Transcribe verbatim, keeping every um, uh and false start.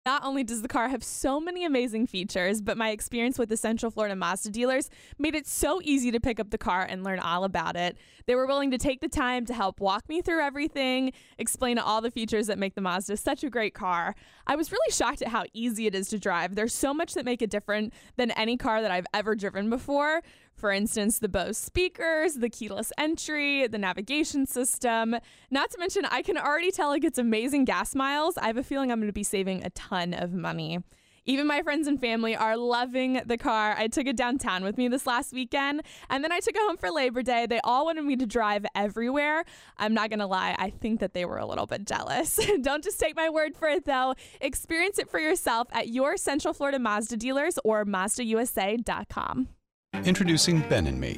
Not only does the car have so many amazing features, but my experience with the Central Florida Mazda dealers made it so easy to pick up the car and learn all about it. They were willing to take the time to help walk me through everything, explain all the features that make the Mazda such a great car. I was really shocked at how easy it is to drive. There's so much that make it different than any car that I've ever driven before. For instance, the Bose speakers, the keyless entry, the navigation system. Not to mention, I can already tell it gets amazing gas miles. I have a feeling I'm going to be saving a ton of money. Even my friends and family are loving the car. I took it downtown with me this last weekend, and then I took it home for Labor Day. They all wanted me to drive everywhere. I'm not going to lie, I think that they were a little bit jealous. Don't just take my word for it, though. Experience it for yourself at your Central Florida Mazda dealers or Mazda U S A dot com. Introducing Ben and Me,